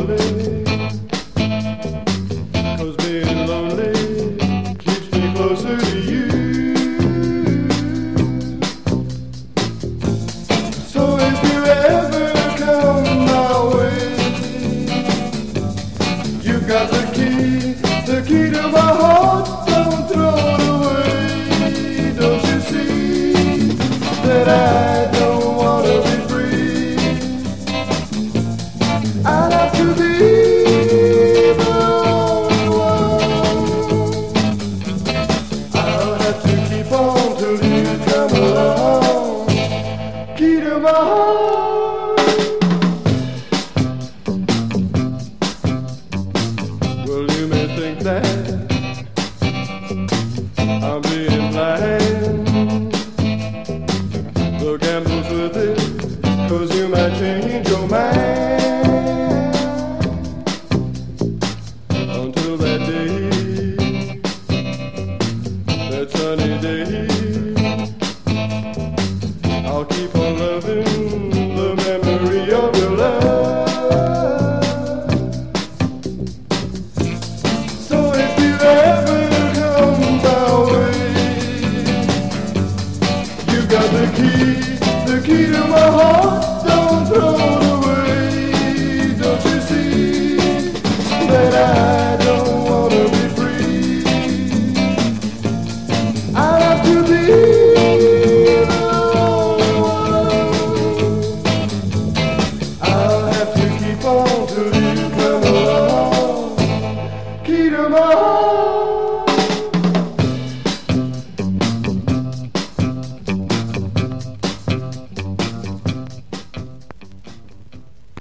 lonely, 'cause being lonely keeps me closer to you. So if you ever come my way, you've got the key to my heart. Don't throw it away. Don't you see that I don't wanna be free? I'd have to be the only one. I'll have to keep on till you come along. Key to my heart. Well, you may think that